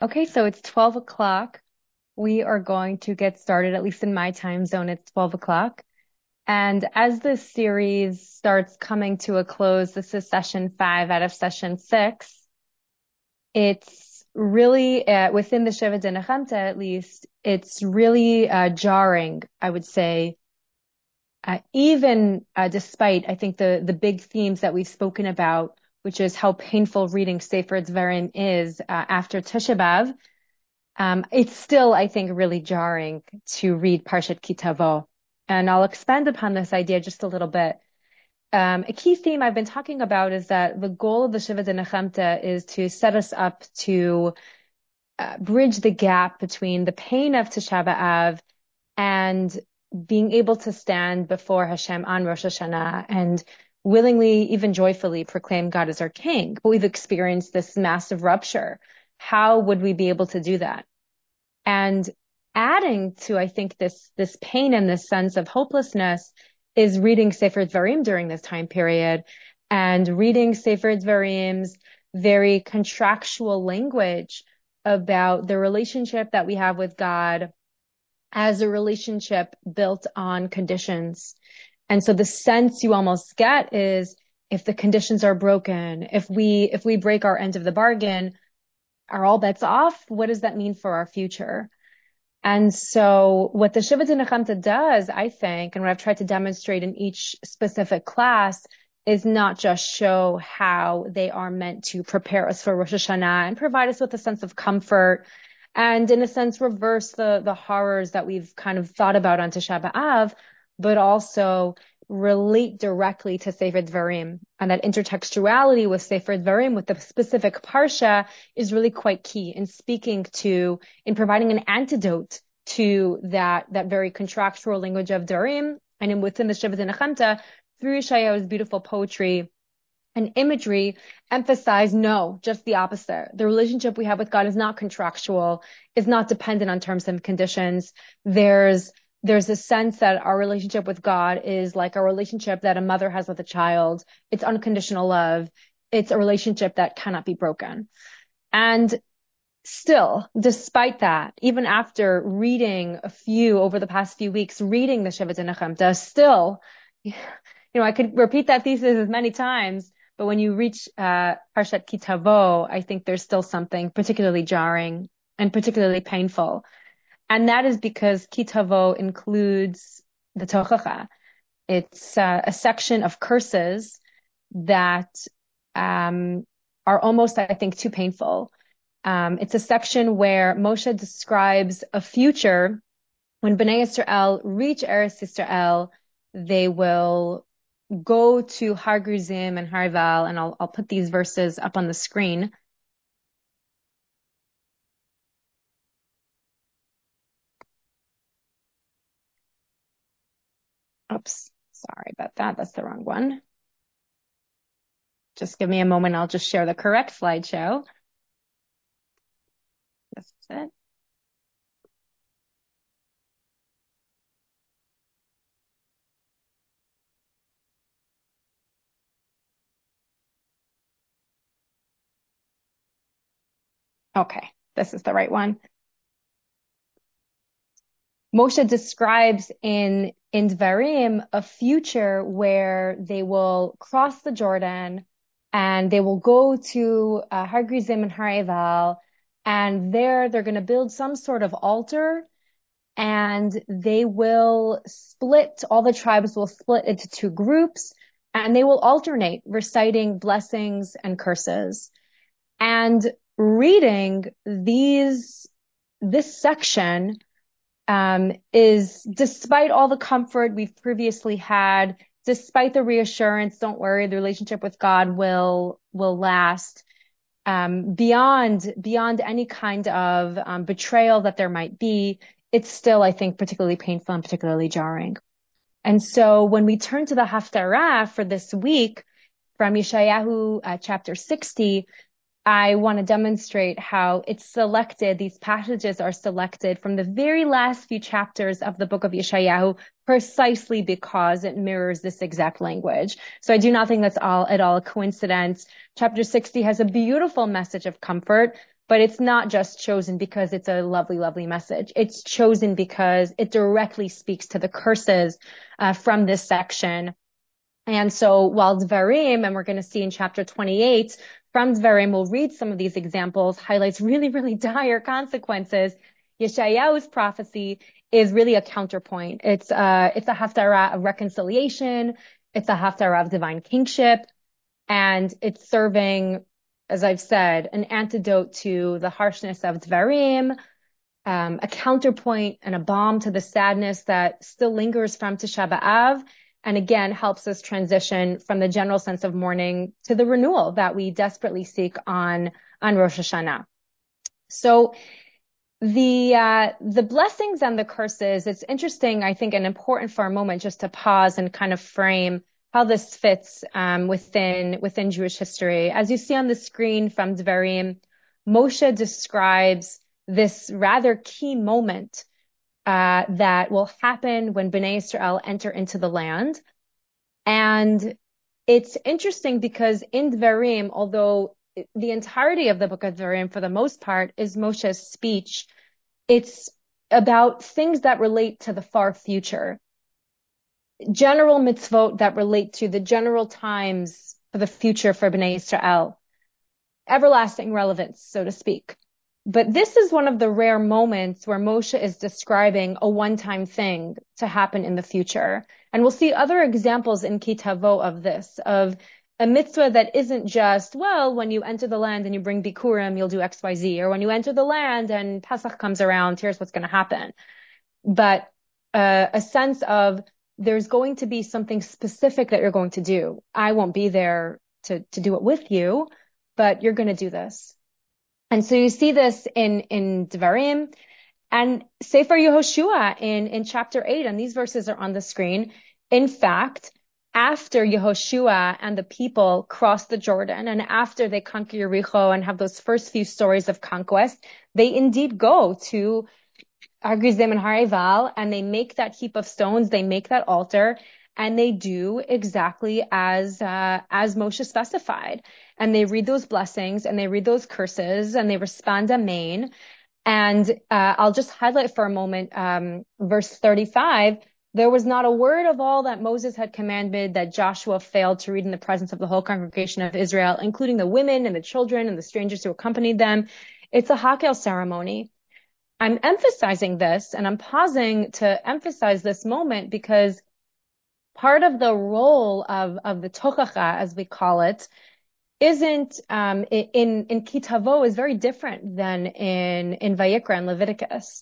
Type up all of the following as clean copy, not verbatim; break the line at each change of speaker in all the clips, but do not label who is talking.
Okay, so it's 12 o'clock. We are going to get started, at least in my time zone, it's 12 o'clock. And as this series starts coming to a close, this is session 5 out of session 6. It's really, within the Sheva de Nechemta at least, it's really jarring, I would say, even despite, I think, the big themes that we've spoken about, which is how painful reading Sefer Dvarim is after Tisha B'Av. It's still, I think, really jarring to read Parshat Ki Tavo. And I'll expand upon this idea just a little bit. A key theme I've been talking about is that the goal of the Shiva de Nechemta is to set us up to bridge the gap between the pain of Tisha B'Av and being able to stand before Hashem on Rosh Hashanah and willingly, even joyfully, proclaim God as our King. But we've experienced this massive rupture. How would we be able to do that? And adding to, I think, this pain and this sense of hopelessness is reading Sefer Dvarim during this time period and reading Sefer Dvarim's very contractual language about the relationship that we have with God as a relationship built on conditions. And so the sense you almost get is if the conditions are broken, if we break our end of the bargain, are all bets off? What does that mean for our future? And so what the Shiva de Nechemta does, I think, and what I've tried to demonstrate in each specific class is not just show how they are meant to prepare us for Rosh Hashanah and provide us with a sense of comfort and in a sense reverse the horrors that we've kind of thought about on Tisha B'Av, but also relate directly to Sefer Dvarim. And that intertextuality with Sefer Dvarim, with the specific Parsha, is really quite key in providing an antidote to that very contractual language of Dvarim, and within the Shiva de Nechemta, through Yeshayahu's beautiful poetry and imagery, emphasize no, just the opposite. The relationship we have with God is not contractual, is not dependent on terms and conditions. There's a sense that our relationship with God is like a relationship that a mother has with a child. It's unconditional love. It's a relationship that cannot be broken. And still, despite that, even after reading over the past few weeks, reading the Shiva de Nechemta, still, I could repeat that thesis as many times, but when you reach Parshat Ki Tavo, I think there's still something particularly jarring and particularly painful. And that is because Ki Tavo includes the Tochacha. It's a section of curses that are almost, I think, too painful. It's a section where Moshe describes a future when Bnei Yisrael reach Eretz Yisrael, they will go to Har Gerizim and Har Eval, and I'll put these verses up on the screen. Oops, sorry about that. That's the wrong one. Just give me a moment. I'll just share the correct slideshow. This is it. Okay, this is the right one. Moshe describes in Dvarim a future where they will cross the Jordan and they will go to Har Gerizim and Har Eval, and there they're going to build some sort of altar, and they will split, all the tribes will split into two groups, and they will alternate reciting blessings and curses. And reading this section is, despite all the comfort we've previously had, despite the reassurance, don't worry, the relationship with God will last, beyond any kind of betrayal that there might be, it's still, I think, particularly painful and particularly jarring. And so when we turn to the Haftarah for this week from Yeshayahu chapter 60, I want to demonstrate how these passages are selected from the very last few chapters of the book of Yeshayahu precisely because it mirrors this exact language. So I do not think that's at all a coincidence. Chapter 60 has a beautiful message of comfort, But it's not just chosen because it's a lovely, lovely message. It's chosen because it directly speaks to the curses from this section. And so while Dvarim, and we're going to see in chapter 28, from Dvarim, we'll read some of these examples, highlights really, really dire consequences. Yeshayahu's prophecy is really a counterpoint. It's a haftarah of reconciliation. It's a haftarah of divine kingship. And it's serving, as I've said, an antidote to the harshness of Dvarim, a counterpoint and a balm to the sadness that still lingers from Tisha B'Av, and again helps us transition from the general sense of mourning to the renewal that we desperately seek on Rosh Hashanah. So the blessings and the curses, it's interesting, I think, and important for a moment just to pause and kind of frame how this fits within Jewish history. As you see on the screen from Devarim, Moshe describes this rather key moment that will happen when Bnei Israel enter into the land. And it's interesting because in Devarim, although the entirety of the book of Devarim, for the most part, is Moshe's speech, it's about things that relate to the far future, general mitzvot that relate to the general times for the future for Bnei Israel, everlasting relevance, so to speak. But this is one of the rare moments where Moshe is describing a one-time thing to happen in the future. And we'll see other examples in Ki Tavo of this, of a mitzvah that isn't just, well, when you enter the land and you bring Bikurim, you'll do X, Y, Z, or when you enter the land and Pesach comes around, here's what's going to happen. But a sense of there's going to be something specific that you're going to do. I won't be there to do it with you, but you're going to do this. And so you see this in Devarim and Sefer Yehoshua in chapter 8, and these verses are on the screen. In fact, after Yehoshua and the people cross the Jordan, and after they conquer Yericho and have those first few stories of conquest, they indeed go to Har Gerizim and Har Eival, and they make that heap of stones, they make that altar, and they do exactly as Moshe specified. And they read those blessings and they read those curses and they respond amen. And I'll just highlight for a moment verse 35. There was not a word of all that Moses had commanded that Joshua failed to read in the presence of the whole congregation of Israel, including the women and the children and the strangers who accompanied them. It's a Hakel ceremony. I'm emphasizing this and I'm pausing to emphasize this moment because part of the role of the tochacha, as we call it, isn't in Ki Tavo is very different than in Vayikra and Leviticus.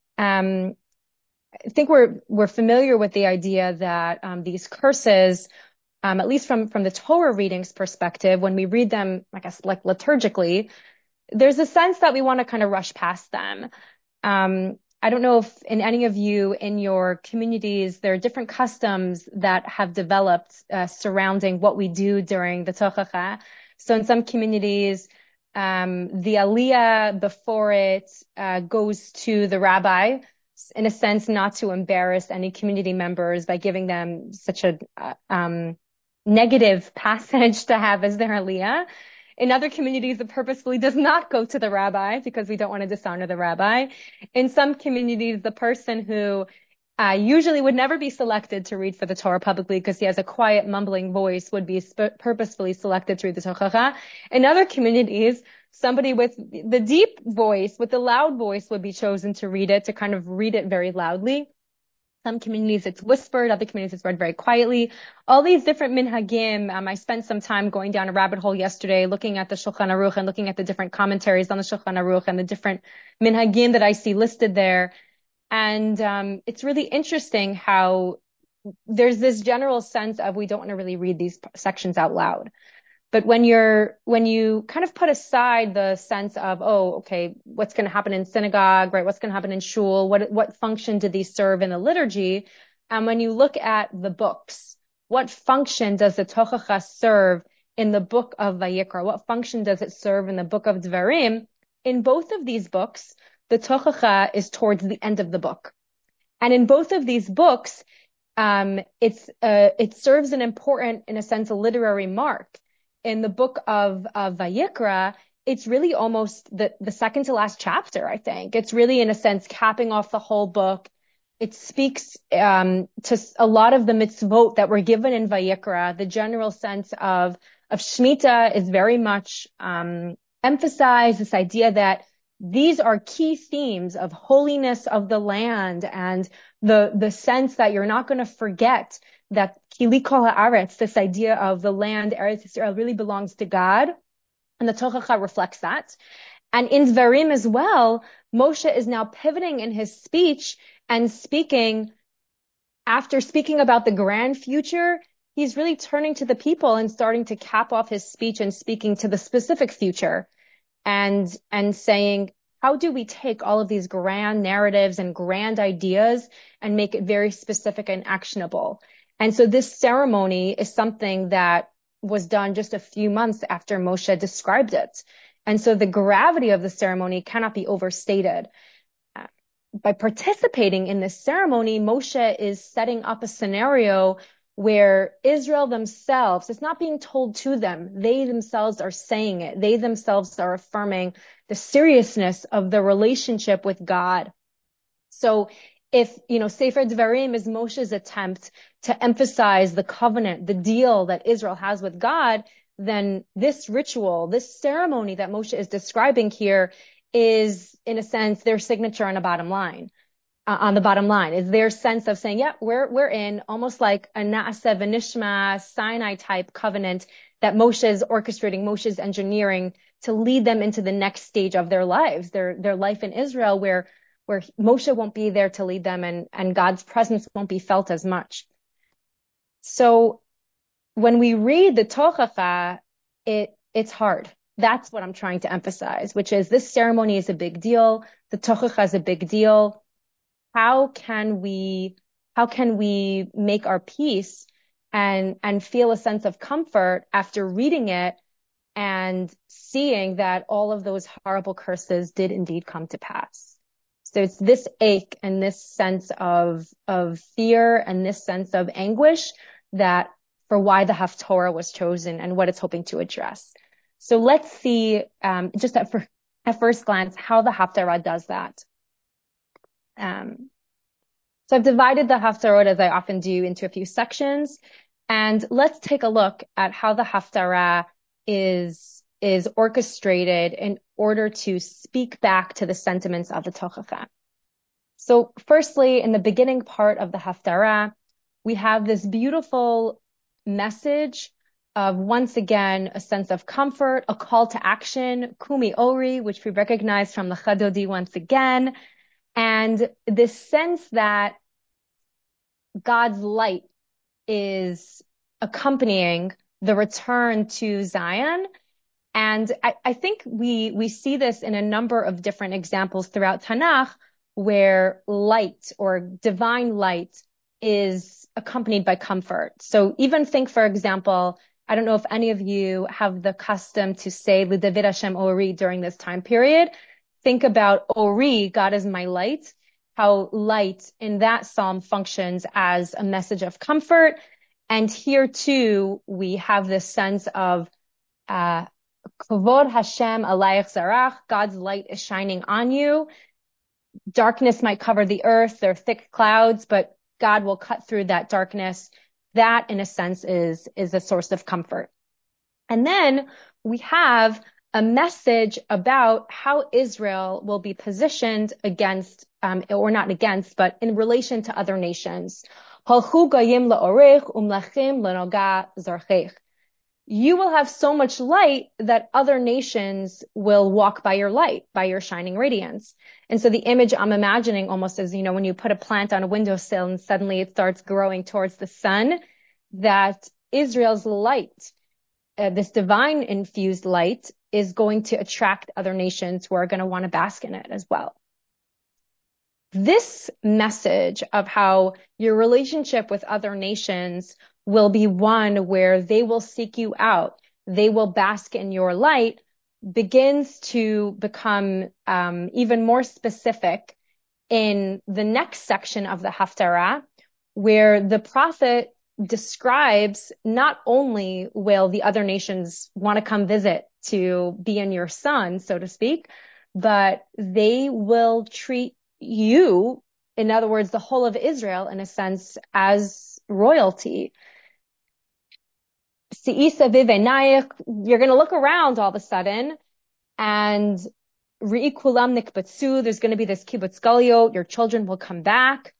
I think we're familiar with the idea that these curses, at least from the Torah readings perspective, when we read them, I guess, like liturgically, there's a sense that we want to kind of rush past them. I don't know if in any of you in your communities, there are different customs that have developed surrounding what we do during the Tochacha. So in some communities, the aliyah before it goes to the rabbi, in a sense, not to embarrass any community members by giving them such a negative passage to have as their aliyah. In other communities, it purposefully does not go to the rabbi because we don't want to dishonor the rabbi. In some communities, the person who usually would never be selected to read for the Torah publicly because he has a quiet, mumbling voice would be purposefully selected to read the Torah. In other communities, somebody with the deep voice, with the loud voice would be chosen to read it, to kind of read it very loudly. Some communities it's whispered, other communities it's read very quietly. All these different minhagim. I spent some time going down a rabbit hole yesterday, looking at the Shulchan Aruch and looking at the different commentaries on the Shulchan Aruch and the different minhagim that I see listed there. And it's really interesting how there's this general sense of we don't want to really read these sections out loud. But when you kind of put aside the sense of, oh, okay, what's going to happen in synagogue, right? What's going to happen in shul? What function did these serve in the liturgy? And when you look at the books, what function does the Tochacha serve in the book of Vayikra? What function does it serve in the book of Dvarim? In both of these books, the Tochacha is towards the end of the book. And in both of these books, it serves an important, in a sense, a literary mark. In the book of Vayikra, it's really almost the second to last chapter, I think. It's really, in a sense, capping off the whole book. It speaks to a lot of the mitzvot that were given in Vayikra. The general sense of Shemitah is very much emphasized, this idea that these are key themes of holiness of the land and the sense that you're not going to forget that Kili Kol Haaretz, this idea of the land, Eretz Yisrael, really belongs to God. And the Tochacha reflects that. And in Dvarim as well, Moshe is now pivoting in his speech and speaking, after speaking about the grand future, he's really turning to the people and starting to cap off his speech and speaking to the specific future and saying, how do we take all of these grand narratives and grand ideas and make it very specific and actionable? And so this ceremony is something that was done just a few months after Moshe described it. And so the gravity of the ceremony cannot be overstated. By participating in this ceremony, Moshe is setting up a scenario where Israel themselves, it's not being told to them. They themselves are saying it. They themselves are affirming the seriousness of the relationship with God. So if, Sefer Devarim is Moshe's attempt to emphasize the covenant, the deal that Israel has with God, then this ritual, this ceremony that Moshe is describing here is, in a sense, their signature on the bottom line, is their sense of saying, yeah, we're in almost like a Na'aseh V'Nishma Sinai type covenant that Moshe is orchestrating, Moshe is engineering to lead them into the next stage of their lives, their life in Israel, where Moshe won't be there to lead them and God's presence won't be felt as much. So when we read the Tochacha, it's hard. That's what I'm trying to emphasize, which is this ceremony is a big deal. The Tochacha is a big deal. How can we make our peace and feel a sense of comfort after reading it and seeing that all of those horrible curses did indeed come to pass? So it's this ache and this sense of fear and this sense of anguish that for why the Haftorah was chosen and what it's hoping to address. So let's see, just at first glance, how the Haftarah does that. So I've divided the Haftarot, as I often do, into a few sections, and let's take a look at how the Haftarah is orchestrated in order to speak back to the sentiments of the Tochacha. So firstly, in the beginning part of the Haftarah, we have this beautiful message of, once again, a sense of comfort, a call to action, Kumi Ori, which we recognize from the Chadodi once again, and this sense that God's light is accompanying the return to Zion. And I think we see this in a number of different examples throughout Tanakh, where light or divine light is accompanied by comfort. So even think, for example, I don't know if any of you have the custom to say L'David Hashem Ori during this time period. Think about Ori, God is my light, how light in that psalm functions as a message of comfort. And here too, we have this sense of Kavod Hashem alayich zarach, God's light is shining on you. Darkness might cover the earth, there are thick clouds, but God will cut through that darkness. That, in a sense, is a source of comfort. And then we have a message about how Israel will be positioned against, or not against, but in relation to other nations. Halchu goyim la'orech umlachim lenoga zarchech. You will have so much light that other nations will walk by your light, by your shining radiance. And so the image I'm imagining almost as, when you put a plant on a windowsill and suddenly it starts growing towards the sun, that Israel's light, this divine infused light, is going to attract other nations who are going to want to bask in it as well. This message of how your relationship with other nations will be one where they will seek you out, they will bask in your light, begins to become even more specific in the next section of the Haftarah, where the prophet describes not only will the other nations want to come visit to be in your son, so to speak, but they will treat you, in other words, the whole of Israel, in a sense, as royalty. You're going to look around all of a sudden, and there's going to be this kibbutz galuyot. Your children will come back.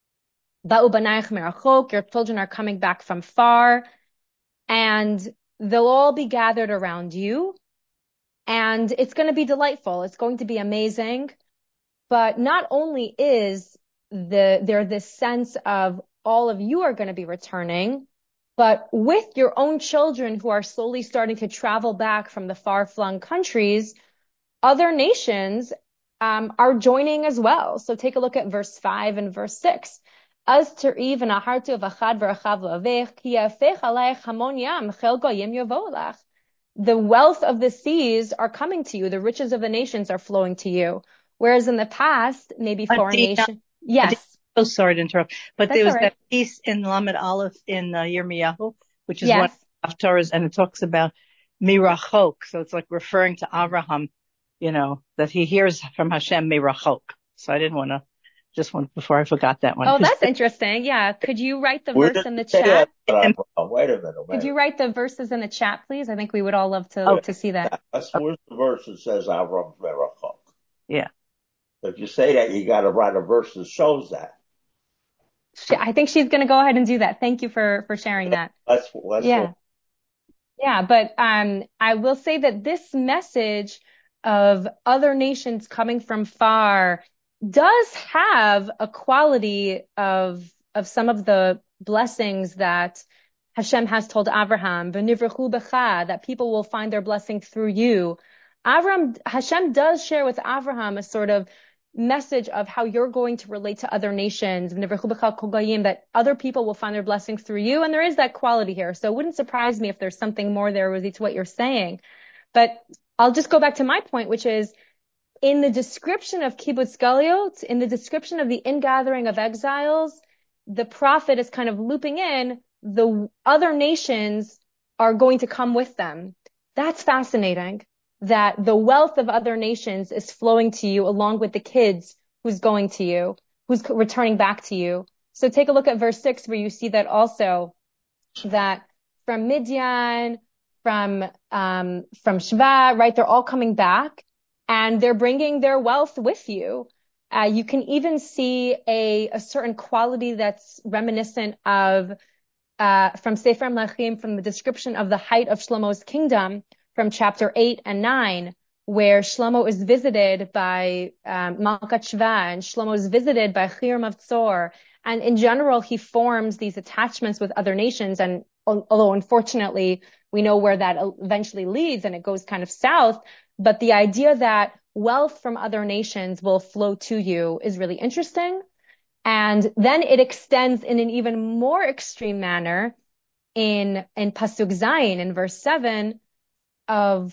Your children are coming back from far, and they'll all be gathered around you. And it's going to be delightful. It's going to be amazing. But not only is there this sense of all of you are going to be returning, but with your own children who are slowly starting to travel back from the far-flung countries, other nations are joining as well. So take a look at verse 5 and verse 6. Az ter'i v'nahartu v'achad v'rachav l'avech ki yafech alayich hamon yam chel goyim yavo lach. The wealth of the seas are coming to you. The riches of the nations are flowing to you. Whereas in the past, maybe foreign nations. Yes.
So sorry to interrupt, but
That's
there was
all right.
that piece in Lamed Aleph in Yirmiyahu, which is
Yes.
one of Torahs, and it talks about mirachok. So it's like referring to Abraham, that he hears from Hashem mirachok. So I didn't want to, before I forgot that one.
Oh, that's interesting. Yeah. Could you write the verse in the chat?
Wait a minute.
Could you write the verses in the chat, please? I think we would all love to see that.
Where's the verse that says Avram Merachok?
Yeah.
If you say that, you got to write a verse that shows that.
I think she's going to go ahead and do that. Thank you for sharing that.
Yeah.
Yeah, but I will say that this message of other nations coming from far does have a quality of some of the blessings that Hashem has told Abraham, "V'nivrechu b'cha," that people will find their blessing through you. Hashem does share with Abraham a sort of message of how you're going to relate to other nations, that other people will find their blessings through you. And there is that quality here. So it wouldn't surprise me if there's something more there with what you're saying. But I'll just go back to my point, which is in the description of kibbutz galuyot, in the description of the ingathering of exiles, the prophet is kind of looping in the other nations are going to come with them. That's fascinating. That the wealth of other nations is flowing to you along with the kids who's going to you, who's returning back to you. So take a look at verse 6 where you see that also, that from Midian, from Shva, right? They're all coming back and they're bringing their wealth with you. You can even see a certain quality that's reminiscent of from Sefer Melachim, from the description of the height of Shlomo's kingdom, from chapter 8 and 9, where Shlomo is visited by Malkat Shva, and Shlomo is visited by Hiram of Tzor. And in general, he forms these attachments with other nations. And although unfortunately, we know where that eventually leads and it goes kind of south, but the idea that wealth from other nations will flow to you is really interesting. And then it extends in an even more extreme manner in Pasuk Zayin, in verse 7, of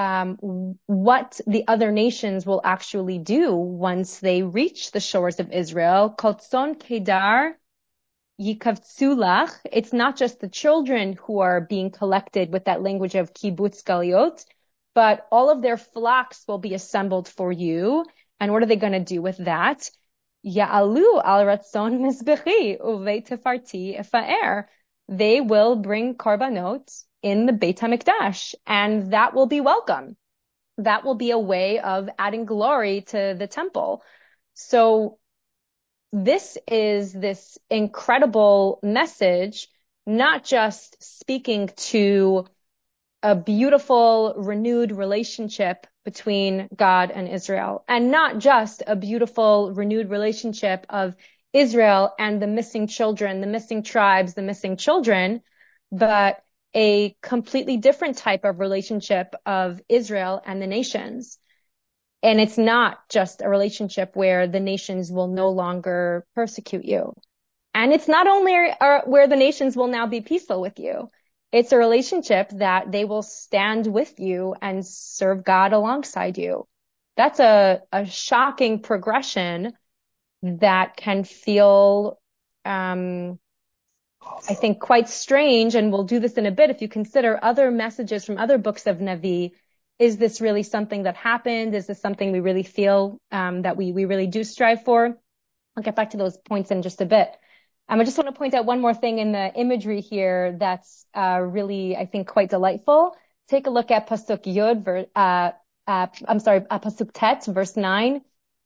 what the other nations will actually do once they reach the shores of Israel. Kotzon Kedar Yikavtzulach. It's not just the children who are being collected with that language of kibbutz galuyot, but all of their flocks will be assembled for you. And what are they going to do with that? Ya'alu al ratzon mizbechi uvei tefarti efa'er. They will bring korbanot in the Beit HaMikdash, and that will be welcome. That will be a way of adding glory to the temple. So this is this incredible message, not just speaking to a beautiful, renewed relationship between God and Israel, and not just a beautiful, renewed relationship of Israel and the missing children, the missing tribes, the missing children, but a completely different type of relationship of Israel and the nations. And it's not just a relationship where the nations will no longer persecute you. And it's not only where the nations will now be peaceful with you. It's a relationship that they will stand with you and serve God alongside you. That's a shocking progression that can feel I think, quite strange, and we'll do this in a bit. If you consider other messages from other books of Navi, is this really something that happened? Is this something we really feel that we really do strive for? I'll get back to those points in just a bit. I just want to point out one more thing in the imagery here that's really, I think, quite delightful. Take a look at Pasuk Yud, Pasuk Tet, verse 9.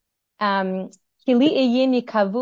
I'm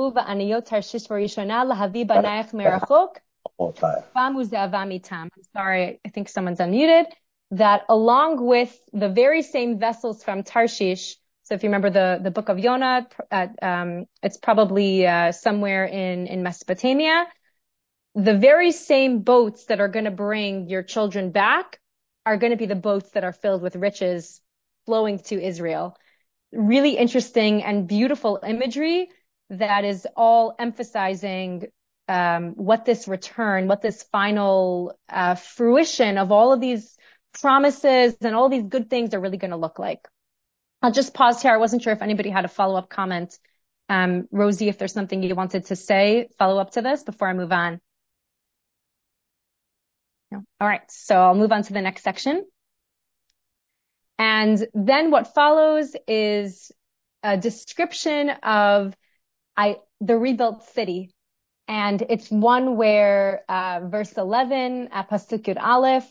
sorry, I think someone's unmuted. That along with the very same vessels from Tarshish, so if you remember the book of Yonah, it's probably somewhere in Mesopotamia. The very same boats that are going to bring your children back are going to be the boats that are filled with riches flowing to Israel. Really interesting and beautiful imagery that is all emphasizing what this return, what this final fruition of all of these promises and all these good things are really going to look like. I'll just pause here. I wasn't sure if anybody had a follow-up comment. Rosie, if there's something you wanted to say, follow up to this before I move on. No? All right, so I'll move on to the next section. And then what follows is a description of the rebuilt city. And it's one where verse 11, Pasuk Yud Aleph,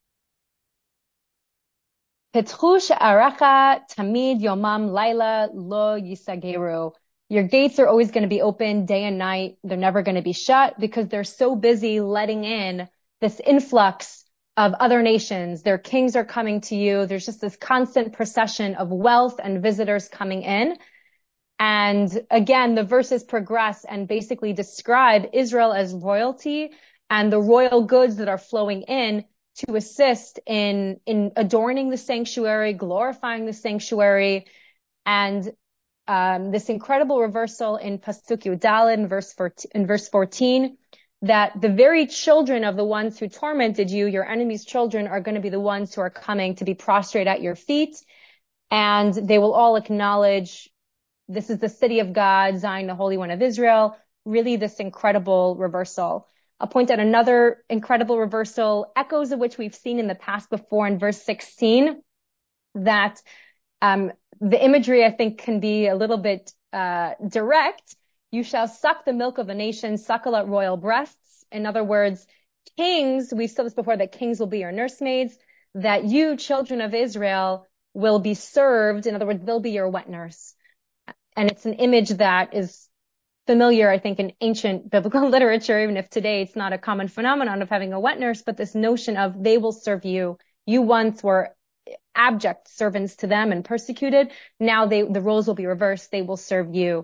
Petchu she'arecha tamid yomam laila lo yisageru. Your gates are always going to be open day and night. They're never going to be shut because they're so busy letting in this influx of other nations. Their kings are coming to you. There's just this constant procession of wealth and visitors coming in. And again, the verses progress and basically describe Israel as royalty and the royal goods that are flowing in to assist in adorning the sanctuary, glorifying the sanctuary, and this incredible reversal in Pasuk Yud Daled in verse 14, that the very children of the ones who tormented you, your enemies' children, are going to be the ones who are coming to be prostrate at your feet, and they will all acknowledge this is the city of God, Zion, the Holy One of Israel. Really, this incredible reversal. I'll point out another incredible reversal, echoes of which we've seen in the past before in verse 16, that the imagery, I think, can be a little bit direct. You shall suck the milk of the nation, suckle at royal breasts. In other words, kings, we said this before, that kings will be your nursemaids, that you, children of Israel, will be served. In other words, they'll be your wet nurse. And it's an image that is familiar, I think, in ancient biblical literature, even if today it's not a common phenomenon of having a wet nurse, but this notion of they will serve you. You once were abject servants to them and persecuted. Now the roles will be reversed. They will serve you.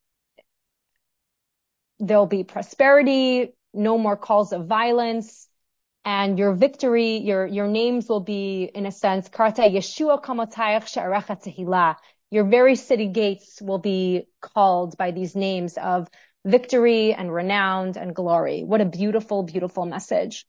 There'll be prosperity, no more calls of violence, and your victory, your names will be, in a sense, Karta Yeshua Kamotayach She'arecha Tehillah. Your very city gates will be called by these names of victory and renown and glory. What a beautiful, beautiful message.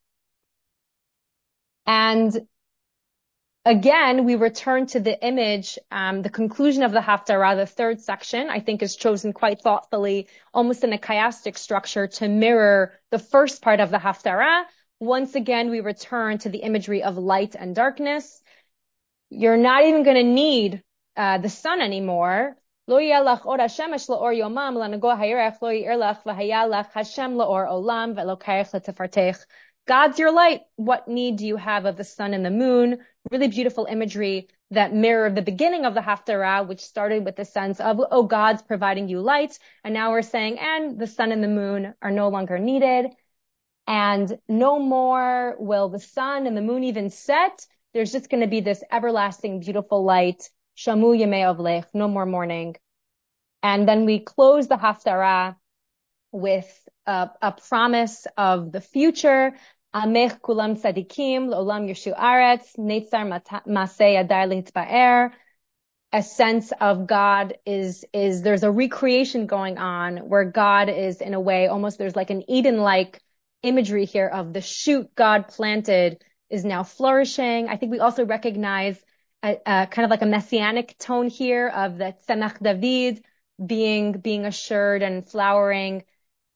And again, we return to the image, the conclusion of the Haftarah, the third section, I think is chosen quite thoughtfully, almost in a chiastic structure to mirror the first part of the Haftarah. Once again, we return to the imagery of light and darkness. You're not even going to need the sun anymore. Lo yelach or hashemesh laor yomam lanago hayerech lo yirlach v'hayalach Hashem laor olam ve'elokayach letefartech. God's your light. What need do you have of the sun and the moon? Really beautiful imagery that mirror the beginning of the Haftarah, which started with the sense of, oh, God's providing you light. And now we're saying, and the sun and the moon are no longer needed. And no more will the sun and the moon even set. There's just going to be this everlasting, beautiful light. Shamu Yemei Avlech, no more mourning. And then we close the Haftarah with a promise of the future. Amech kulam tzadikim, l'olam yeshu aretz, netzar masei adar litba'er. A sense of God is there's a recreation going on where God is, in a way, almost there's like an Eden-like imagery here of the shoot God planted is now flourishing. I think we also recognize a kind of like a messianic tone here of the Tzemach David being assured and flowering.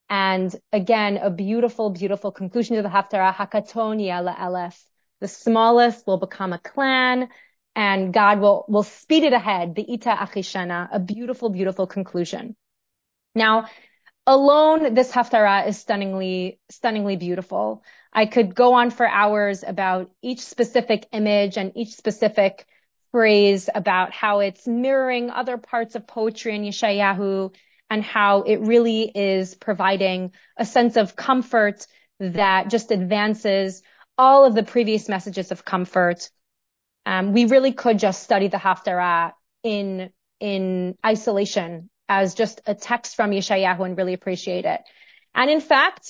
And again, a beautiful, beautiful conclusion to the Haftarah, Hakatonia la'elef. The smallest will become a clan, and God will speed it ahead. The Ita Achishana, a beautiful, beautiful conclusion. Now, alone, this Haftarah is stunningly, stunningly beautiful. I could go on for hours about each specific image and each specific phrase, about how it's mirroring other parts of poetry in Yeshayahu, and how it really is providing a sense of comfort that just advances all of the previous messages of comfort. We really could just study the Haftarah in isolation as just a text from Yeshayahu and really appreciate it. And in fact,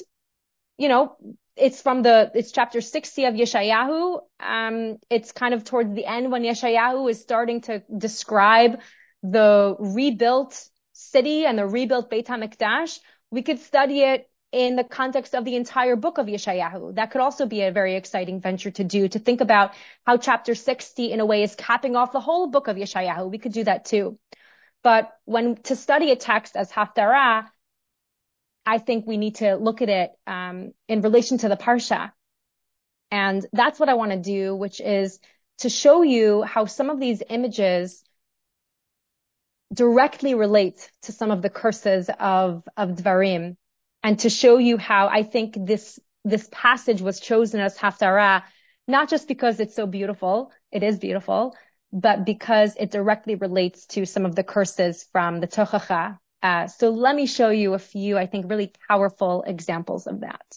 it's chapter 60 of Yeshayahu. It's kind of towards the end when Yeshayahu is starting to describe the rebuilt city and the rebuilt Beit HaMikdash. We could study it in the context of the entire book of Yeshayahu. That could also be a very exciting venture to do, to think about how chapter 60 in a way is capping off the whole book of Yeshayahu. We could do that too. But to study a text as Haftarah, I think we need to look at it in relation to the Parsha. And that's what I want to do, which is to show you how some of these images directly relate to some of the curses of Dvarim, and to show you how I think this passage was chosen as Haftarah, not just because it's so beautiful, it is beautiful, but because it directly relates to some of the curses from the Tochacha. So let me show you a few, I think, really powerful examples of that.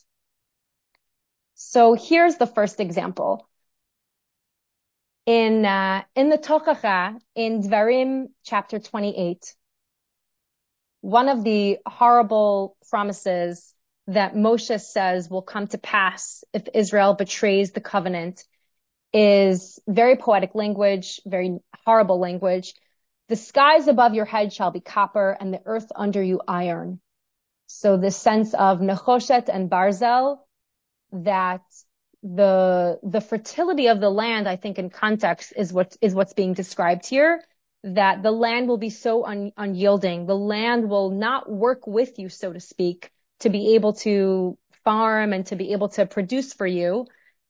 So here's the first example. In the Tochacha, in Dvarim chapter 28, one of the horrible promises that Moshe says will come to pass if Israel betrays the covenant is very poetic language, very horrible language. The skies above your head shall be copper and the earth under you iron. So the sense of nechoshet and barzel, that the fertility of the land, I think in context is what's being described here, that the land will be so unyielding. The land will not work with you, so to speak, to be able to farm and to be able to produce for you.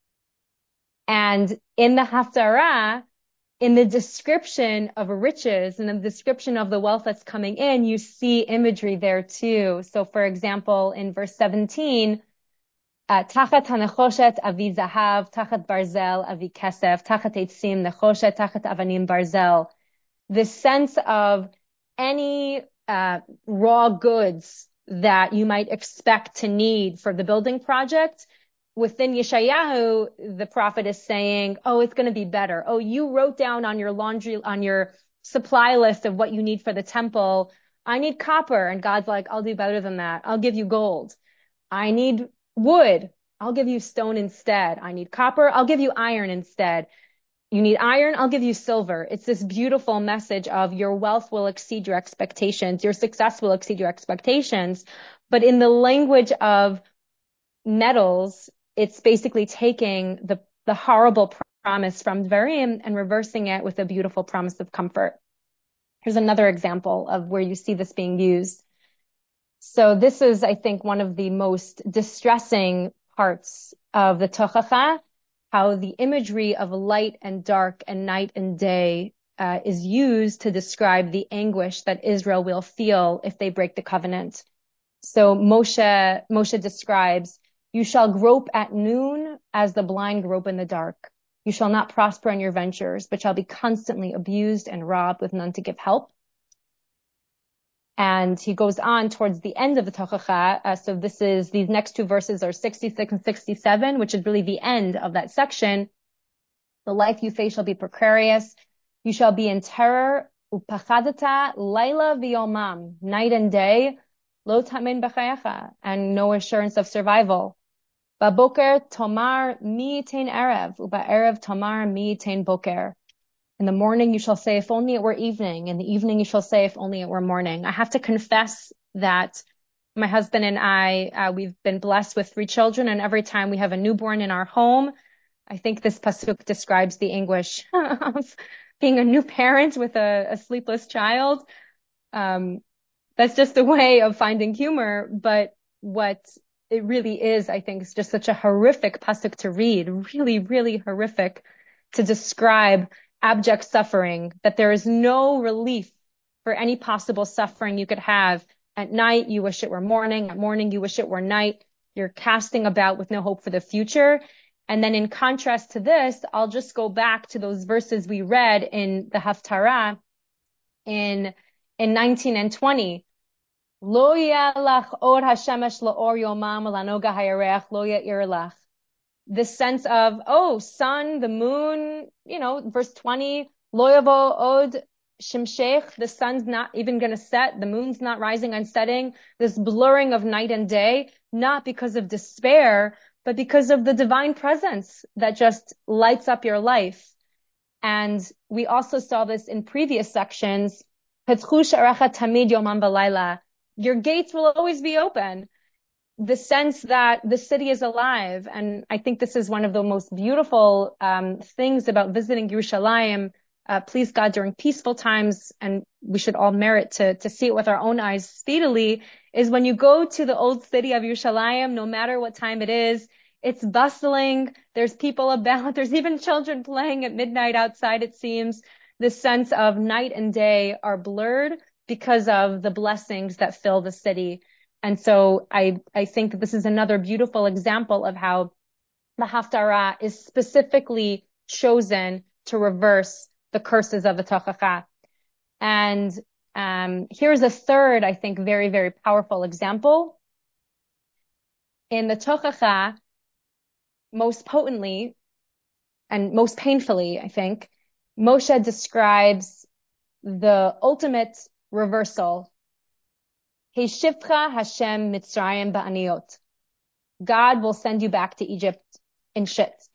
And in the Haftarah, in the description of riches and the description of the wealth that's coming in, you see imagery there too. So for example, in verse 17, Tachat hanechoshet avi zahav, tachat barzel avi kesef, tachat eitzim nechoshet, tachat avanim barzel. The sense of any raw goods that you might expect to need for the building project. Within Yeshayahu, the prophet is saying, oh, it's going to be better. Oh, you wrote down on your supply list of what you need for the temple, I need copper. And God's like, I'll do better than that. I'll give you gold. I need wood. I'll give you stone instead. I need copper. I'll give you iron instead. You need iron. I'll give you silver. It's this beautiful message of your wealth will exceed your expectations. Your success will exceed your expectations. But in the language of metals, it's basically taking the horrible promise from Dvarim and reversing it with a beautiful promise of comfort. Here's another example of where you see this being used. So this is, I think, one of the most distressing parts of the Tochacha, how the imagery of light and dark and night and day is used to describe the anguish that Israel will feel if they break the covenant. So Moshe describes, you shall grope at noon as the blind grope in the dark. You shall not prosper in your ventures, but shall be constantly abused and robbed with none to give help. And he goes on towards the end of the Tochacha. So these next two verses are 66 and 67, which is really the end of that section. The life you face shall be precarious. You shall be in terror. Upachadata laila v'yomam, night and day. Lo tamin b'chayecha, and no assurance of survival. Baboker tomar mi yitain erev, uba'erev tomar mi yitain boker. In the morning you shall say, if only it were evening. In the evening you shall say, if only it were morning. I have to confess that my husband and I, we've been blessed with 3 children, and every time we have a newborn in our home, I think this pasuk describes the anguish of being a new parent with a sleepless child. That's just a way of finding humor, but what it really is, I think, is just such a horrific pasuk to read, really, really horrific to describe abject suffering, that there is no relief for any possible suffering you could have. At night, you wish it were morning. At morning, you wish it were night. You're casting about with no hope for the future. And then in contrast to this, I'll just go back to those verses we read in the Haftarah in 19 and 20. Lo yalach or hashemesh laor yomam lanoga hayarech lo ya'ir lach. The sense of, oh, sun, the moon, verse 20, lo yavo od shimshech, the sun's not even going to set, the moon's not rising and setting, this blurring of night and day, not because of despair, but because of the divine presence that just lights up your life. And we also saw this in previous sections. Tamid yomam v'layla. Your gates will always be open. The sense that the city is alive. And I think this is one of the most beautiful things about visiting Yerushalayim. Please God, during peaceful times, and we should all merit to see it with our own eyes speedily, is when you go to the old city of Yerushalayim, no matter what time it is, it's bustling. There's people about. There's even children playing at midnight outside, it seems. The sense of night and day are blurred because of the blessings that fill the city. And so I think that this is another beautiful example of how the Haftarah is specifically chosen to reverse the curses of the Tochacha. And here's a third, I think, very, very powerful example. In the Tochacha, most potently and most painfully, I think, Moshe describes the ultimate reversal. Heshivcha Hashem Mitzrayim ba'aniyot. God will send you back to Egypt in ships.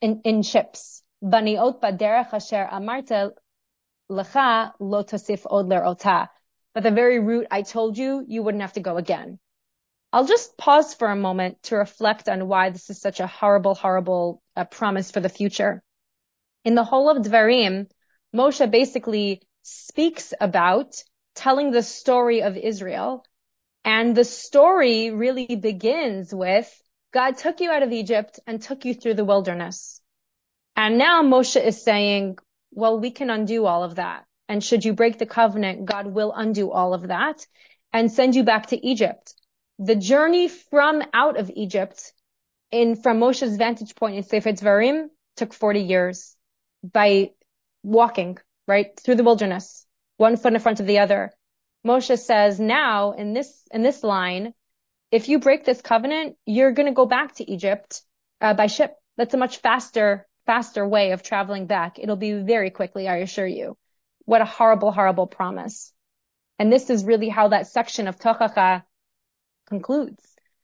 Baniot baderech asher amarta lecha lo tosif od lerota. But the very route I told you, you wouldn't have to go again. I'll just pause for a moment to reflect on why this is such a horrible, horrible promise for the future. In the whole of Dvarim, Moshe basically speaks about telling the story of Israel. And the story really begins with God took you out of Egypt and took you through the wilderness. And now Moshe is saying, well, we can undo all of that. And should you break the covenant, God will undo all of that and send you back to Egypt. The journey from out of Egypt, from Moshe's vantage point in Sefer Dvarim, took 40 years by walking, right, through the wilderness, one foot in front of the other. Moshe says now in this line, if you break this covenant, you're going to go back to Egypt by ship. That's a much faster way of traveling back. It'll be very quickly, I assure you. What a horrible, horrible promise. And this is really how that section of Tochacha concludes.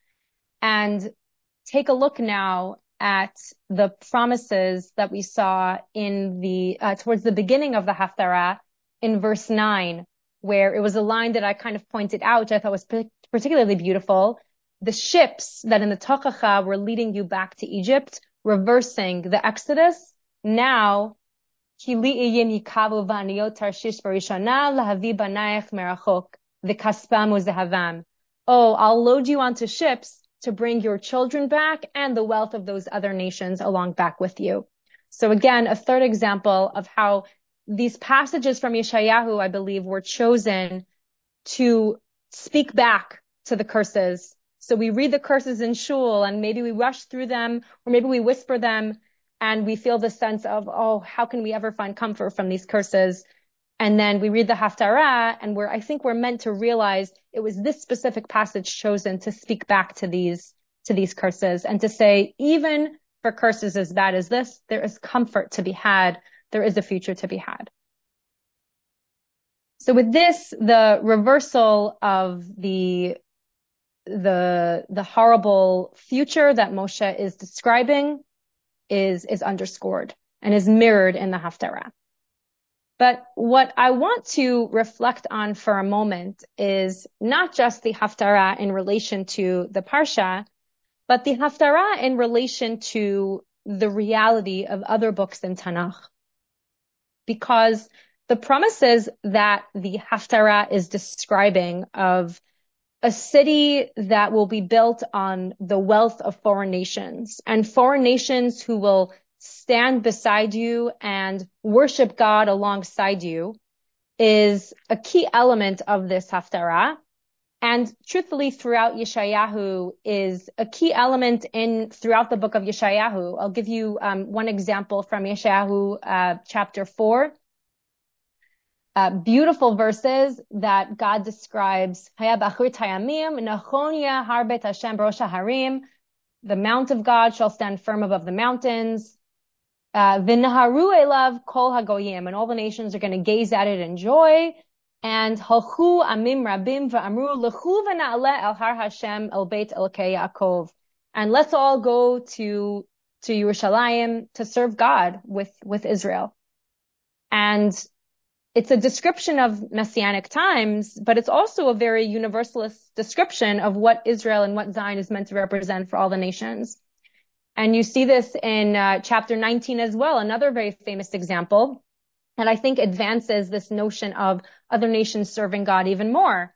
And take a look now at the promises that we saw in towards the beginning of the Haftarah in verse 9, where it was a line that I kind of pointed out, which I thought was particularly beautiful. The ships that in the Tochacha were leading you back to Egypt, reversing the Exodus. Now, oh, I'll load you onto ships to bring your children back and the wealth of those other nations along back with you. So again, a third example of how these passages from Yeshayahu, I believe, were chosen to speak back to the curses. So we read the curses in shul and maybe we rush through them or maybe we whisper them and we feel the sense of, oh, how can we ever find comfort from these curses? And then we read the Haftarah and I think we're meant to realize it was this specific passage chosen to speak back to these curses and to say, even for curses as bad as this, there is comfort to be had. There is a future to be had. So with this, the reversal of the horrible future that Moshe is describing is underscored and is mirrored in the Haftarah. But what I want to reflect on for a moment is not just the Haftarah in relation to the Parsha, but the Haftarah in relation to the reality of other books in Tanakh. Because the promises that the Haftarah is describing of a city that will be built on the wealth of foreign nations, and foreign nations who will stand beside you and worship God alongside you is a key element of this haftarah. And truthfully, throughout Yeshayahu is a key element throughout the book of Yeshayahu. I'll give you one example from Yeshayahu chapter 4. Beautiful verses that God describes. The mount of God shall stand firm above the mountains. V'naharu elav kol hagoyim, and all the nations are going to gaze at it in joy. And halchu amim rabim v'amru lechu v'na'aleh el har Hashem el beit elkei Yaakov. And let's all go to Yerushalayim to serve God with Israel. And it's a description of messianic times, but it's also a very universalist description of what Israel and what Zion is meant to represent for all the nations. And you see this in chapter 19 as well, another very famous example, and I think advances this notion of other nations serving God even more.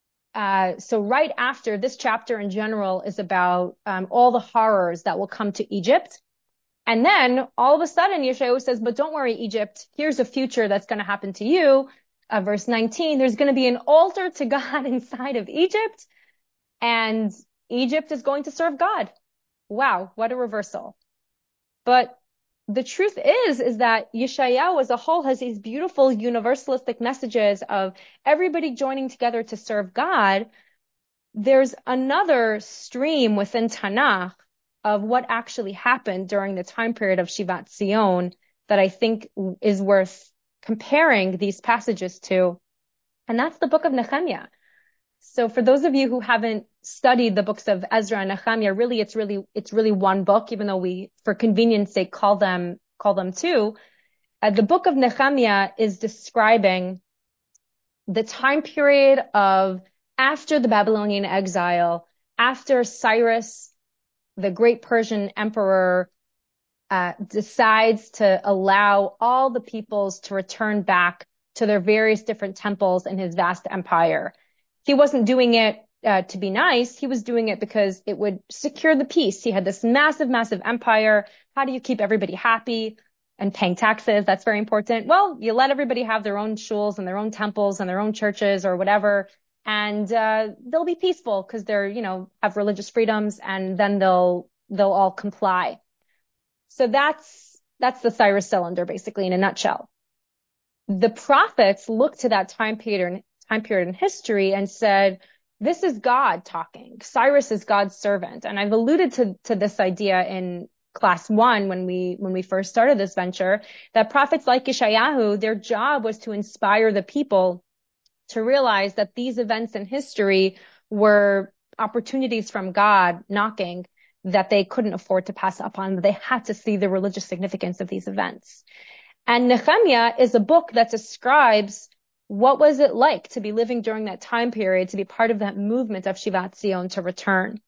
So right after this chapter in general is about all the horrors that will come to Egypt. And then all of a sudden, Yeshayahu says, but don't worry, Egypt, here's a future that's going to happen to you. Verse 19, there's going to be an altar to God inside of Egypt, and Egypt is going to serve God. Wow, what a reversal. But the truth is that Yeshayahu as a whole has these beautiful universalistic messages of everybody joining together to serve God. There's another stream within Tanakh of what actually happened during the time period of Shivat Zion that I think is worth comparing these passages to. And that's the book of Nehemiah. So for those of you who haven't studied the books of Ezra and Nehemiah, really, it's really one book, even though we, for convenience sake, call them two. The book of Nehemiah is describing the time period of after the Babylonian exile, after Cyrus, the great Persian emperor, decides to allow all the peoples to return back to their various different temples in his vast empire. He wasn't doing it to be nice. He was doing it because it would secure the peace. He had this massive, massive empire. How do you keep everybody happy and paying taxes? That's very important. Well, you let everybody have their own shuls and their own temples and their own churches or whatever, and they'll be peaceful because they're, have religious freedoms, and then they'll all comply. So that's the Cyrus cylinder, basically, in a nutshell. The prophets looked to that time period in history and said, this is God talking. Cyrus is God's servant. And I've alluded to this idea in class 1 when we first started this venture, that prophets like Yeshayahu, their job was to inspire the people to realize that these events in history were opportunities from God knocking that they couldn't afford to pass up on. They had to see the religious significance of these events. And Nehemiah is a book that describes what was it like to be living during that time period, to be part of that movement of Shivat Zion to return.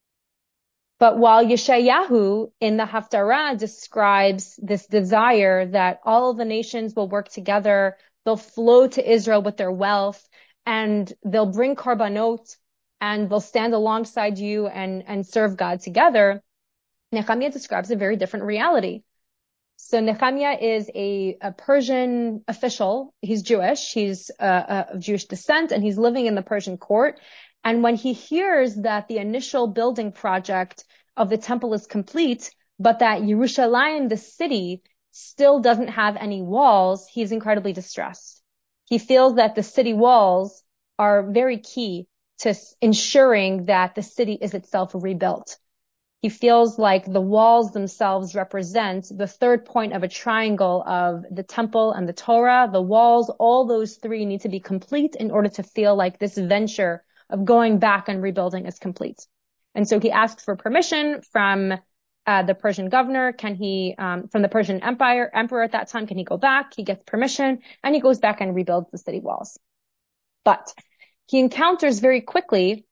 But while Yeshayahu in the Haftarah describes this desire that all of the nations will work together, they'll flow to Israel with their wealth, and they'll bring korbanot, and they'll stand alongside you and serve God together, Nehemiah describes a very different reality. So Nehemiah is a Persian official. He's Jewish. He's of Jewish descent, and he's living in the Persian court. And when he hears that the initial building project of the temple is complete, but that Yerushalayim, the city, still doesn't have any walls, he's incredibly distressed. He feels that the city walls are very key to ensuring that the city is itself rebuilt. He feels like the walls themselves represent the third point of a triangle of the temple and the Torah. The walls, all those three need to be complete in order to feel like this venture of going back and rebuilding is complete. And so he asks for permission from the Persian governor. From the Persian emperor at that time, can he go back? He gets permission, and he goes back and rebuilds the city walls. But he encounters very quickly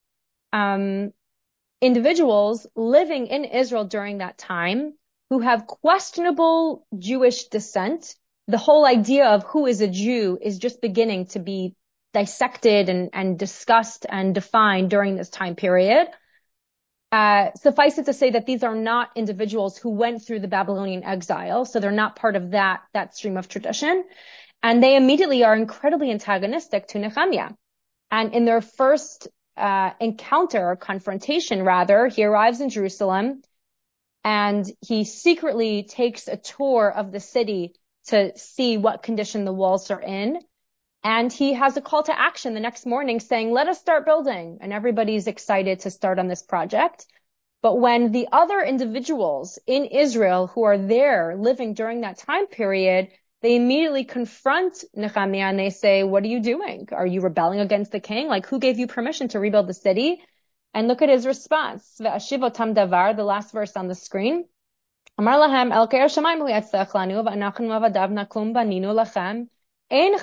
individuals living in Israel during that time who have questionable Jewish descent. The whole idea of who is a Jew is just beginning to be dissected and discussed and defined during this time period. Suffice it to say that these are not individuals who went through the Babylonian exile, so they're not part of that stream of tradition. And they immediately are incredibly antagonistic to Nehemiah. And in their first encounter, or confrontation rather, he arrives in Jerusalem and he secretly takes a tour of the city to see what condition the walls are in. And he has a call to action the next morning saying, let us start building. And everybody's excited to start on this project. But when the other individuals in Israel who are there living during that time period, they immediately confront Nehemiah and they say, what are you doing? Are you rebelling against the king? Like, who gave you permission to rebuild the city? And look at his response. Ve'ashivotam davar, the last verse on the screen. Amar lahem elkei hashamayim hu yatzach lanu v'anachnu avadav nakum baninu lachem. No,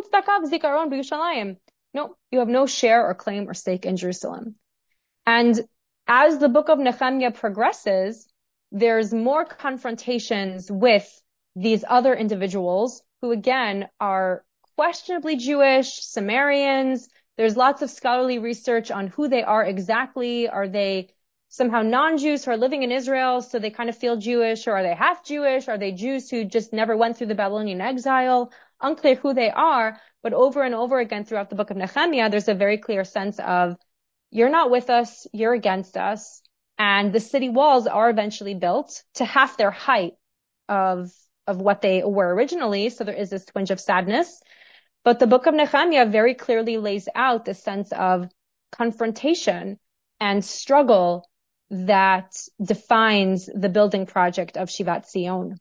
you have no share or claim or stake in Jerusalem. And as the book of Nehemiah progresses, there's more confrontations with these other individuals who, again, are questionably Jewish, Sumerians. There's lots of scholarly research on who they are exactly. Are they somehow non-Jews who are living in Israel, so they kind of feel Jewish, or are they half Jewish? Are they Jews who just never went through the Babylonian exile? Unclear who they are, but over and over again throughout the book of Nehemiah, there's a very clear sense of, you're not with us, you're against us. And the city walls are eventually built to half their height of what they were originally. So there is this twinge of sadness. But the book of Nehemiah very clearly lays out the sense of confrontation and struggle that defines the building project of Shivat Zion.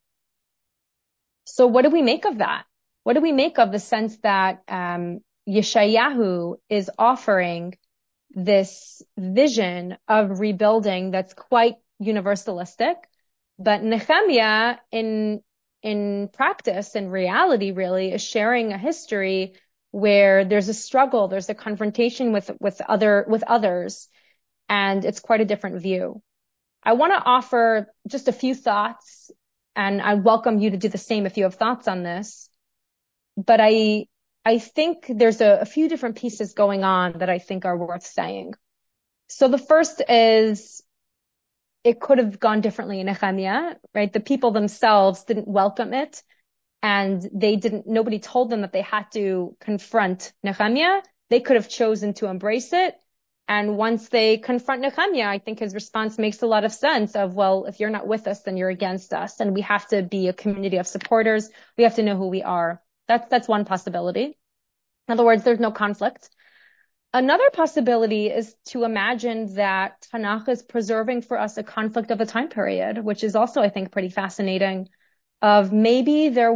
So what do we make of that? What do we make of the sense that Yeshayahu is offering this vision of rebuilding that's quite universalistic, but Nehemiah in practice, in reality, really, is sharing a history where there's a struggle, there's a confrontation with others, and it's quite a different view. I want to offer just a few thoughts, and I welcome you to do the same if you have thoughts on this. But I think there's a few different pieces going on that I think are worth saying. So the first is, it could have gone differently in Nehemiah, right? The people themselves didn't welcome it, and nobody told them that they had to confront Nehemiah. They could have chosen to embrace it. And once they confront Nehemiah, I think his response makes a lot of sense of, well, if you're not with us, then you're against us. And we have to be a community of supporters. We have to know who we are. That's one possibility. In other words, there's no conflict. Another possibility is to imagine that Tanakh is preserving for us a conflict of a time period, which is also, I think, pretty fascinating. Of maybe there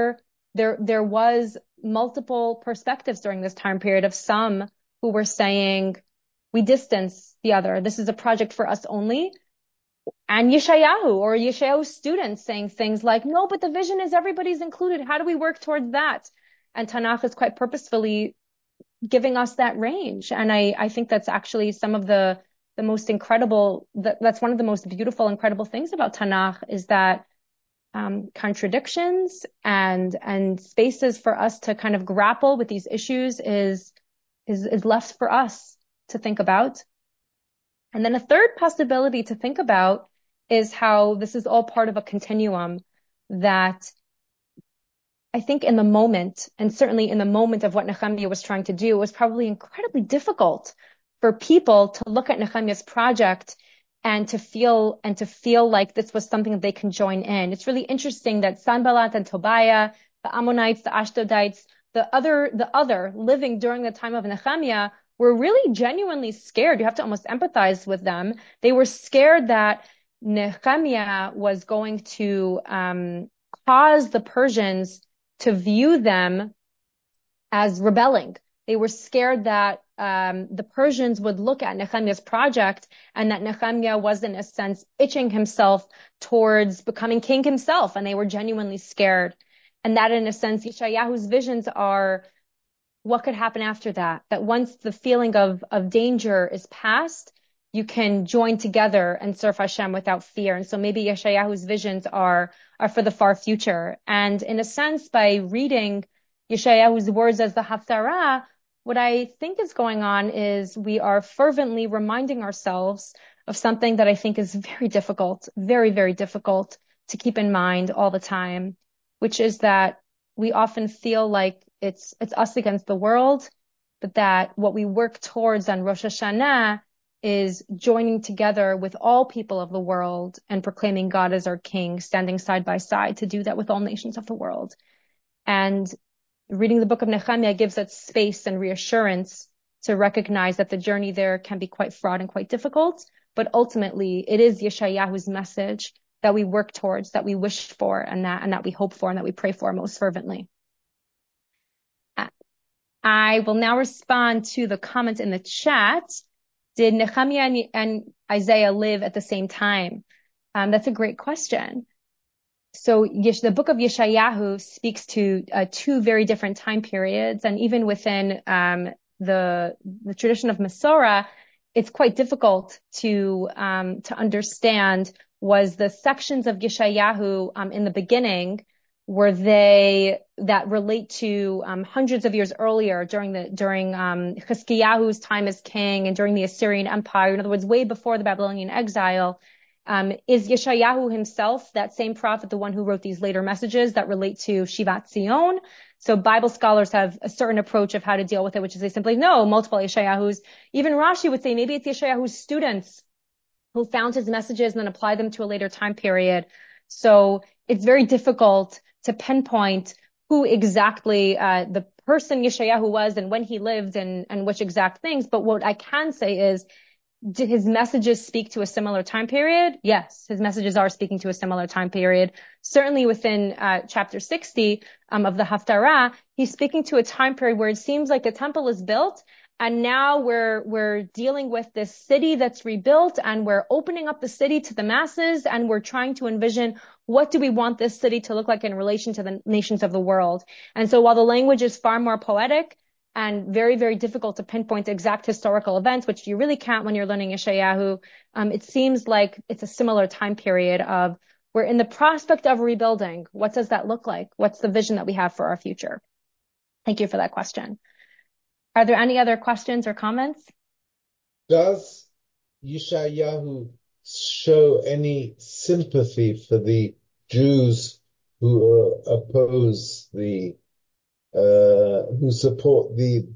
was multiple perspectives during this time period of some who were saying, we distance the other. This is a project for us only. And Yeshayahu's students saying things like, no, but the vision is everybody's included. How do we work towards that? And Tanakh is quite purposefully giving us that range. And I think that's actually some of the most incredible, that's one of the most beautiful, incredible things about Tanakh is that contradictions and spaces for us to kind of grapple with these issues is left for us to think about. And then a third possibility to think about is how this is all part of a continuum that I think in the moment, and certainly in the moment of what Nehemiah was trying to do, was probably incredibly difficult for people to look at Nehemiah's project and to feel like this was something that they can join in. It's really interesting that Sanballat and Tobiah, the Ammonites, the Ashdodites, the other living during the time of Nehemiah were really genuinely scared. You have to almost empathize with them. They were scared that Nehemiah was going to cause the Persians to view them as rebelling. They were scared that the Persians would look at Nehemiah's project and that Nehemiah was, in a sense, itching himself towards becoming king himself, and they were genuinely scared. And that, in a sense, Yeshayahu's visions are what could happen after that. That once the feeling of danger is past, you can join together and serve Hashem without fear. And so maybe Yeshayahu's visions are for the far future. And in a sense, by reading Yeshayahu's words as the Haftarah, what I think is going on is we are fervently reminding ourselves of something that I think is very difficult, very, very difficult to keep in mind all the time, which is that we often feel like it's us against the world, but that what we work towards on Rosh Hashanah is joining together with all people of the world and proclaiming God as our King, standing side by side to do that with all nations of the world. And reading the book of Nehemiah gives us space and reassurance to recognize that the journey there can be quite fraught and quite difficult, but ultimately it is Yeshayahu's message that we work towards, that we wish for, and that we hope for, and that we pray for most fervently. I will now respond to the comment in the chat. Did Nehemiah and Isaiah live at the same time? That's a great question. So the book of Yeshayahu speaks to two very different time periods, and even within the tradition of Masorah, it's quite difficult to understand. Was the sections of Yeshayahu in the beginning, were they that relate to hundreds of years earlier during Chizkiyahu's time as king and during the Assyrian Empire? In other words, way before the Babylonian exile. Is Yeshayahu himself that same prophet, the one who wrote these later messages that relate to Shivat Zion? So Bible scholars have a certain approach of how to deal with it, which is they simply know multiple Yeshayahus. Even Rashi would say maybe it's Yeshayahu's students who found his messages and then applied them to a later time period. So it's very difficult to pinpoint who exactly the person Yeshayahu was and when he lived and which exact things. But what I can say is, did his messages speak to a similar time period? Yes, his messages are speaking to a similar time period. Certainly within chapter 60 of the Haftarah, he's speaking to a time period where it seems like the temple is built, and now we're dealing with this city that's rebuilt, and we're opening up the city to the masses, and we're trying to envision what do we want this city to look like in relation to the nations of the world. And so while the language is far more poetic and very, very difficult to pinpoint exact historical events, which you really can't when you're learning Yeshayahu, it seems like it's a similar time period of we're in the prospect of rebuilding. What does that look like? What's the vision that we have for our future? Thank you for that question. Are there any other questions or comments?
Does Yeshayahu show any sympathy for the Jews who oppose who support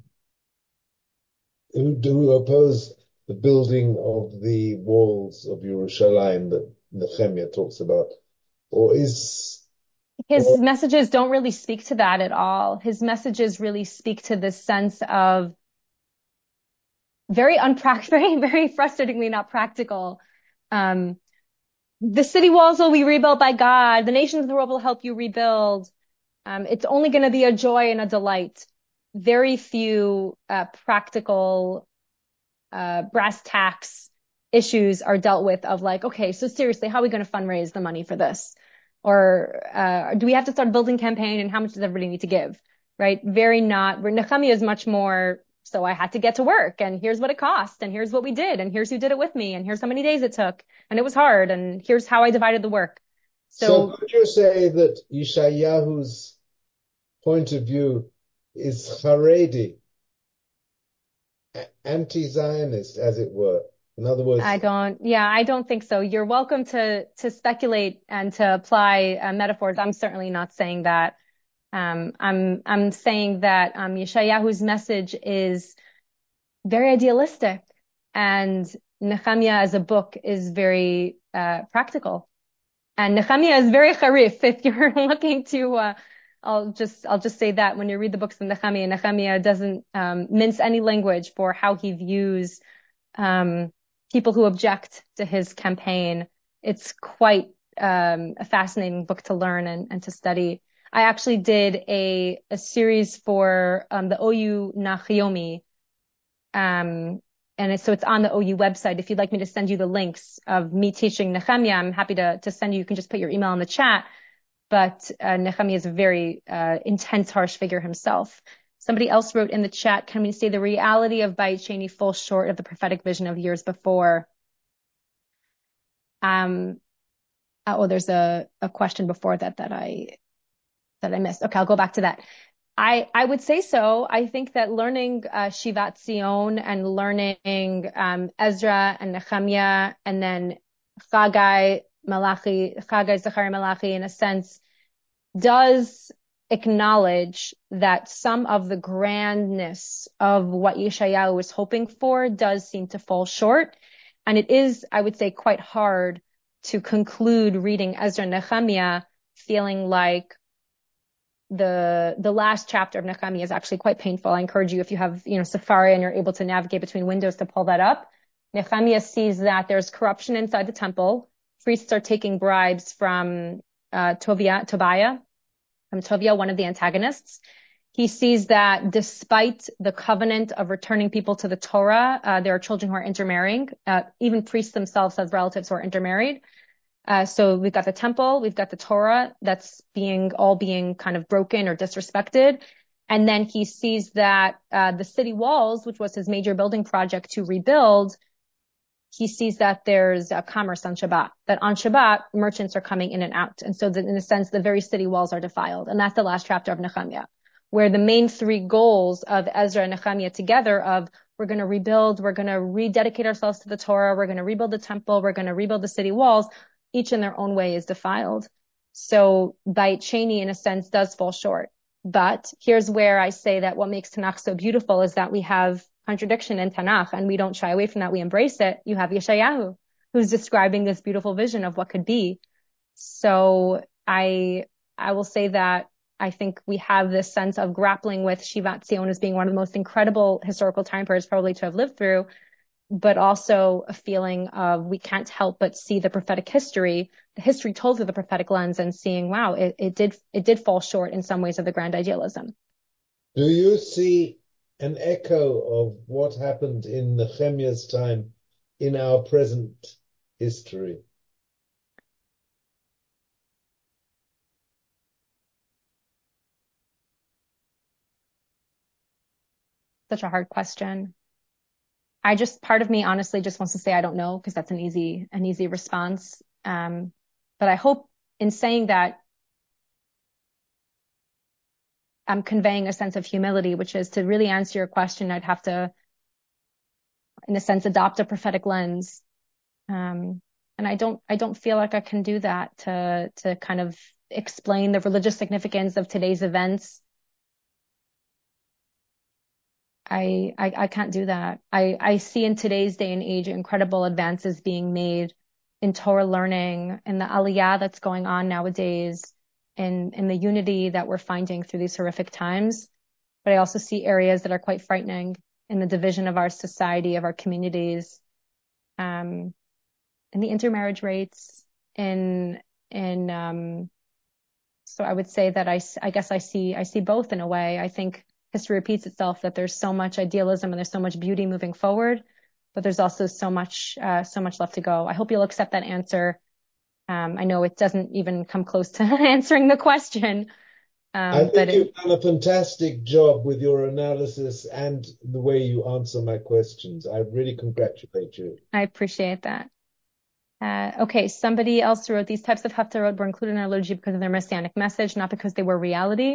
who oppose the building of the walls of Yerushalayim that Nehemiah talks about? Or
His messages don't really speak to that at all. His messages really speak to this sense of very very frustratingly not practical. The city walls will be rebuilt by God. The nations of the world will help you rebuild. It's only going to be a joy and a delight. Very few practical brass tacks issues are dealt with of like, okay, so seriously, how are we going to fundraise the money for this? Or do we have to start a building campaign, and how much does everybody need to give? Right? Very not. Where Nehemiah is much more, so I had to get to work, and here's what it cost, and here's what we did, and here's who did it with me, and here's how many days it took, and it was hard, and here's how I divided the work.
So could you say that Yeshayahu's point of view is Haredi, anti-Zionist, as it were? In other words,
I don't think so. You're welcome to speculate and to apply metaphors. I'm certainly not saying that. I'm saying that Yeshayahu's message is very idealistic, and Nehemiah as a book is very practical. And Nehemiah is very charif. If you're looking to, I'll just say that when you read the books of Nehemiah doesn't mince any language for how he views people who object to his campaign. It's quite a fascinating book to learn and to study. I actually did a series for the OU Nachiyomi, and so it's on the OU website. If you'd like me to send you the links of me teaching Nehemiah, I'm happy to send you. You can just put your email in the chat. But Nehemiah is a very intense, harsh figure himself. Somebody else wrote in the chat, can we say the reality of Bayit Sheni falls short of the prophetic vision of years before? There's a question before that I missed. Okay, I'll go back to that. I would say so. I think that learning Shivat Zion and learning Ezra and Nehemiah and then Chagai, Zechariah, Malachi, in a sense, does acknowledge that some of the grandness of what Yeshayahu was hoping for does seem to fall short. And it is, I would say, quite hard to conclude reading Ezra and Nehemiah feeling like the last chapter of Nehemiah is actually quite painful. I encourage you, if you have, Safari and you're able to navigate between windows, to pull that up. Nehemiah sees that there's corruption inside the temple. Priests are taking bribes from Tobiah, one of the antagonists. He sees that despite the covenant of returning people to the Torah, there are children who are intermarrying. Even priests themselves have relatives who are intermarried. So we've got the temple, we've got the Torah that's all being kind of broken or disrespected. And then he sees that the city walls, which was his major building project to rebuild, he sees that there's commerce on Shabbat, that on Shabbat, merchants are coming in and out. And so that in a sense, the very city walls are defiled. And that's the last chapter of Nehemiah, where the main three goals of Ezra and Nehemiah together of we're going to rebuild, we're going to rededicate ourselves to the Torah, we're going to rebuild the temple, we're going to rebuild the city walls, each in their own way is defiled. So Beit Sheni, in a sense, does fall short. But here's where I say that what makes Tanakh so beautiful is that we have contradiction in Tanakh and we don't shy away from that. We embrace it. You have Yeshayahu, who's describing this beautiful vision of what could be. So I will say that I think we have this sense of grappling with Shivat Zion as being one of the most incredible historical time periods probably to have lived through, but also a feeling of we can't help but see the prophetic history, the history told through the prophetic lens, and seeing, wow, it did fall short in some ways of the grand idealism.
Do you see an echo of what happened in Nehemiah's time in our present history?
Such a hard question. Part of me honestly just wants to say I don't know, because that's an easy response. But I hope in saying that I'm conveying a sense of humility, which is to really answer your question, I'd have to, in a sense, adopt a prophetic lens. And I don't feel like I can do that to kind of explain the religious significance of today's events. I can't do that. I see in today's day and age incredible advances being made in Torah learning, in the aliyah that's going on nowadays, in the unity that we're finding through these horrific times. But I also see areas that are quite frightening in the division of our society, of our communities, in the intermarriage rates, so I would say that I guess I see both in a way. I think history repeats itself, that there's so much idealism and there's so much beauty moving forward, but there's also so much left to go. I hope you'll accept that answer. I know it doesn't even come close to answering the question.
I think you've done a fantastic job with your analysis and the way you answer my questions. I really congratulate you.
I appreciate that. Okay, somebody else wrote, these types of haftarot were included in our liturgy because of their messianic message, not because they were reality.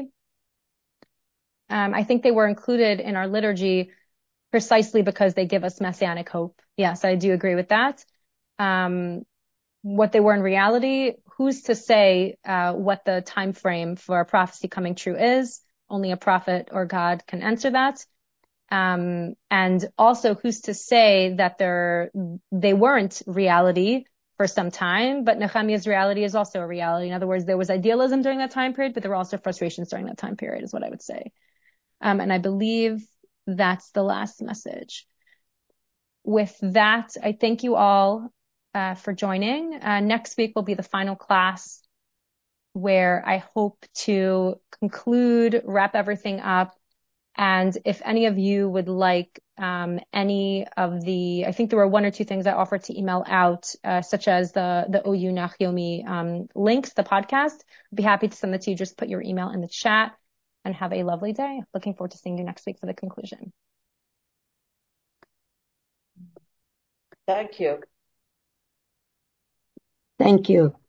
I think they were included in our liturgy precisely because they give us messianic hope. Yes, I do agree with that. What they were in reality, who's to say what the time frame for a prophecy coming true is? Only a prophet or God can answer that. And also, who's to say that they weren't reality for some time, but Nehemiah's reality is also a reality. In other words, there was idealism during that time period, but there were also frustrations during that time period, is what I would say. And I believe that's the last message. With that, I thank you all for joining. Next week will be the final class, where I hope to conclude, wrap everything up. And if any of you would like any of I think there were one or two things I offered to email out, such as the OU Nachyomi links, the podcast. I'd be happy to send it to you. Just put your email in the chat, and have a lovely day. Looking forward to seeing you next week for the conclusion.
Thank you.
Thank you.